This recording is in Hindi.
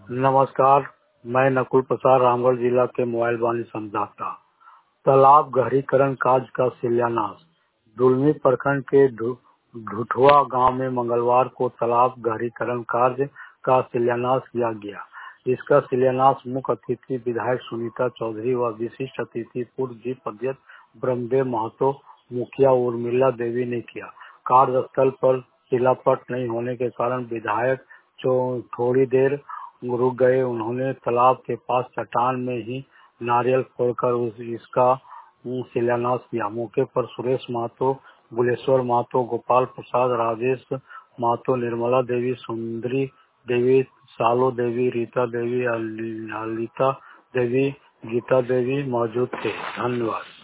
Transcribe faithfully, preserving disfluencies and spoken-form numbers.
नमस्कार, मैं नकुल प्रसाद रामगढ़ जिला के मोबाइल वाणी संवाददाता। तालाब गहरीकरण कार्य का शिलान्यास। दुलमी प्रखंड के ढुठवा गांव में मंगलवार को तालाब गहरीकरण कार्य का शिलान्यास किया गया। इसका शिलान्यास मुख्य अतिथि विधायक सुनीता चौधरी व विशिष्ट अतिथि पूर्व जिला अध्यक्ष ब्रह्मदेव महतो, मुखिया उर्मिला देवी ने किया। कार्यस्थल पर शिलापट नहीं होने के कारण विधायक थोड़ी देर रुक गए। उन्होंने तालाब के पास चट्टान में ही नारियल फोड़कर उस इसका शिलान्यास किया। मौके पर सुरेश महतो, बुलेश्वर महतो, गोपाल प्रसाद, राजेश महतो, निर्मला देवी, सुंदरी देवी, सालो देवी, रीता देवी, ललिता देवी, गीता देवी मौजूद थे। धन्यवाद।